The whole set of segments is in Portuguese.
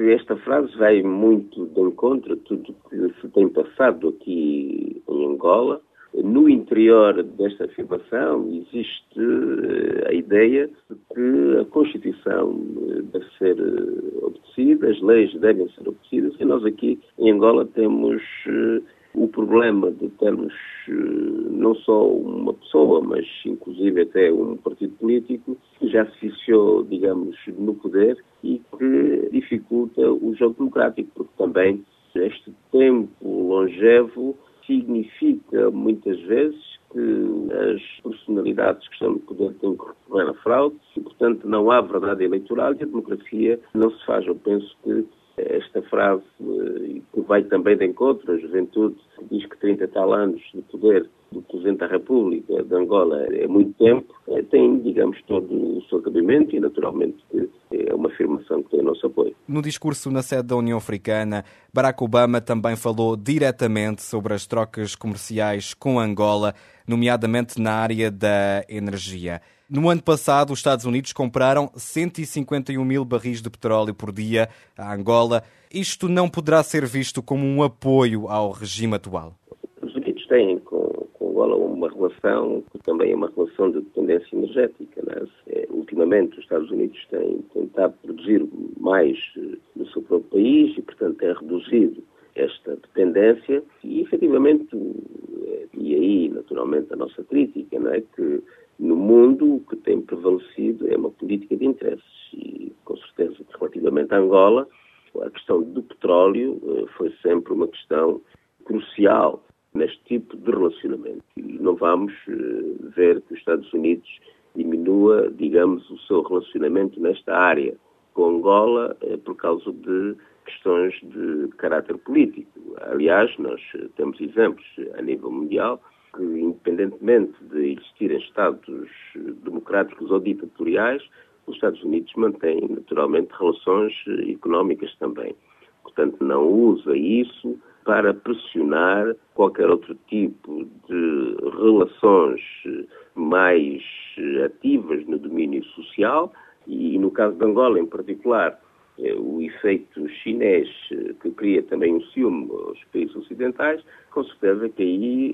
que esta frase vai muito de encontro a tudo que se tem passado aqui em Angola. No interior desta afirmação existe a ideia de que a Constituição deve ser obedecida, as leis devem ser obedecidas, e nós aqui em Angola temos o problema de termos não só uma pessoa, mas inclusive até um partido político que já se viciou, digamos, no poder e que dificulta o jogo democrático, porque também este tempo longevo significa muitas vezes que as personalidades que estão no poder têm que recorrer a fraude e, portanto, não há verdade eleitoral e a democracia não se faz. Eu penso que esta frase, que vai também de encontro à juventude, que diz que 30 e tal anos de poder do Presidente da República de Angola é muito tempo, tem, digamos, todo o seu cabimento e, naturalmente, é uma afirmação que tem o nosso apoio. No discurso na sede da União Africana, Barack Obama também falou diretamente sobre as trocas comerciais com Angola, nomeadamente na área da energia. No ano passado, os Estados Unidos compraram 151 mil barris de petróleo por dia a Angola. Isto não poderá ser visto como um apoio ao regime atual? Os Unidos têm com Angola uma relação que também é uma relação de dependência energética. Não é? Ultimamente, os Estados Unidos têm tentado produzir mais no seu próprio país e, portanto, têm reduzido esta dependência e, efetivamente, e aí, naturalmente, a nossa crítica, não é que no mundo o que tem prevalecido é uma política de interesses e, com certeza, que relativamente a Angola, a questão do petróleo foi sempre uma questão crucial neste tipo de relacionamento. E não vamos ver que os Estados Unidos diminua, digamos, o seu relacionamento nesta área com Angola por causa de questões de caráter político. Aliás, nós temos exemplos a nível mundial que, independentemente de existirem Estados democráticos ou ditatoriais, os Estados Unidos mantêm naturalmente relações económicas também. Portanto, não usa isso para pressionar qualquer outro tipo de relações mais ativas no domínio social e, no caso de Angola em particular, o efeito chinês que cria também um ciúme aos países ocidentais, com certeza que aí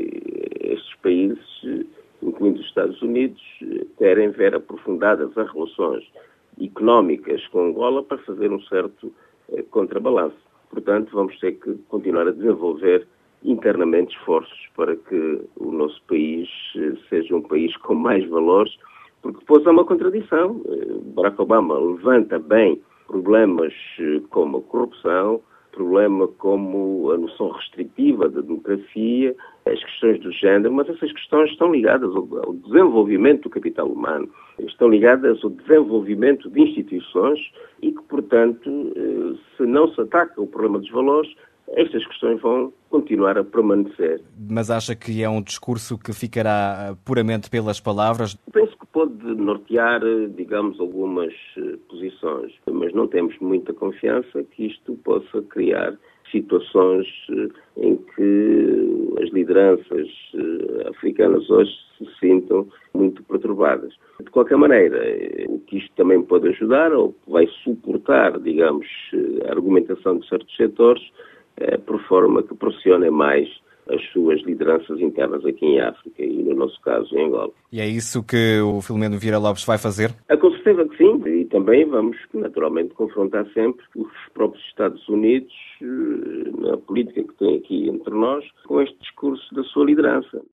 estes países, incluindo os Estados Unidos, querem ver aprofundadas as relações económicas com Angola para fazer um certo contrabalanço. Portanto, vamos ter que continuar a desenvolver internamente esforços para que o nosso país seja um país com mais valores, porque depois há uma contradição. Barack Obama levanta bem problemas como a corrupção, problema como a noção restritiva da democracia, as questões do género, mas essas questões estão ligadas ao desenvolvimento do capital humano, estão ligadas ao desenvolvimento de instituições e que, portanto, se não se ataca o problema dos valores, estas questões vão continuar a permanecer. Mas acha que é um discurso que ficará puramente pelas palavras? Penso que pode nortear, digamos, algumas posições, mas não temos muita confiança que isto possa criar situações em que as lideranças africanas hoje se sintam muito perturbadas. De qualquer maneira, o que isto também pode ajudar, ou vai suportar, digamos, a argumentação de certos setores, por forma que pressionem mais as suas lideranças internas aqui em África e, no nosso caso, em Angola. E é isso que o Filomeno Vieira Lopes vai fazer? Com certeza que sim, e também vamos, naturalmente, confrontar sempre os próprios Estados Unidos na política que tem aqui entre nós com este discurso da sua liderança.